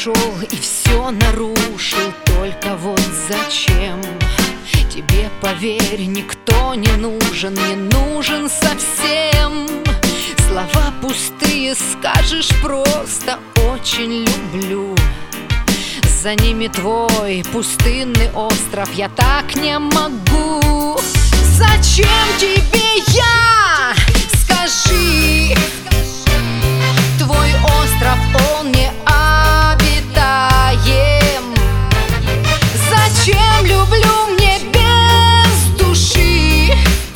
пришел и все нарушил. Только вот зачем? Тебе, поверь, никто не нужен, не нужен совсем. Слова пустые, скажешь просто «очень люблю». За ними твой пустынный остров, я так не могу. Зачем тебе я? Скажи. Твой остров, он не обитаем. Зачем люблю мне без души?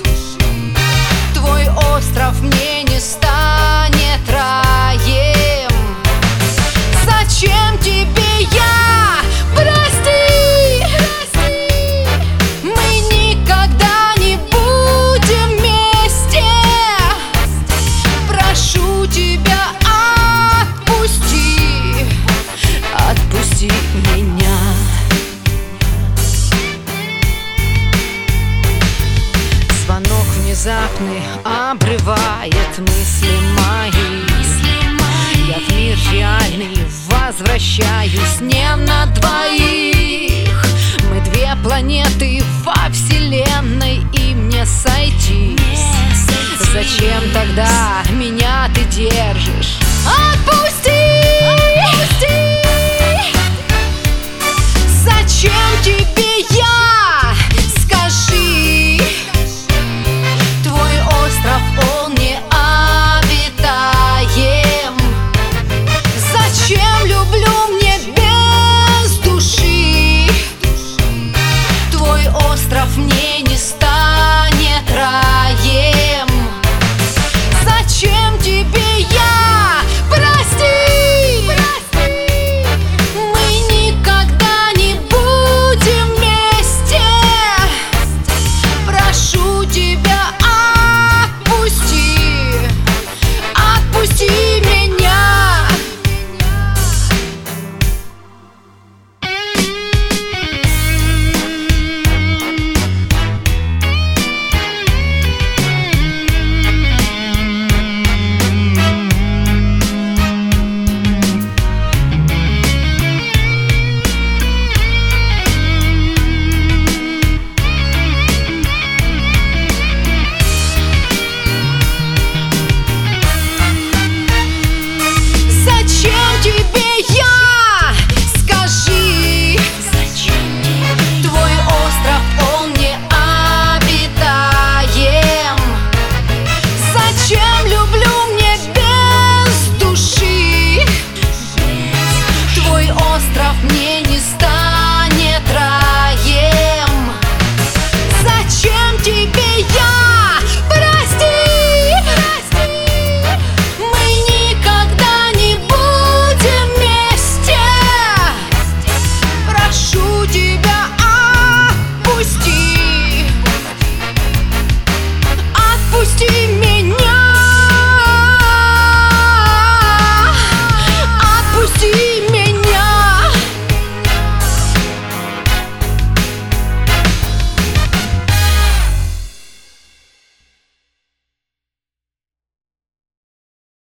Твой остров мне не станет раем. Зачем тебе я? Прости, мы никогда не будем вместе. Прошу тебя, отпусти меня. Звонок внезапный обрывает мысли мои. Я в мир реальный возвращаюсь не на двоих.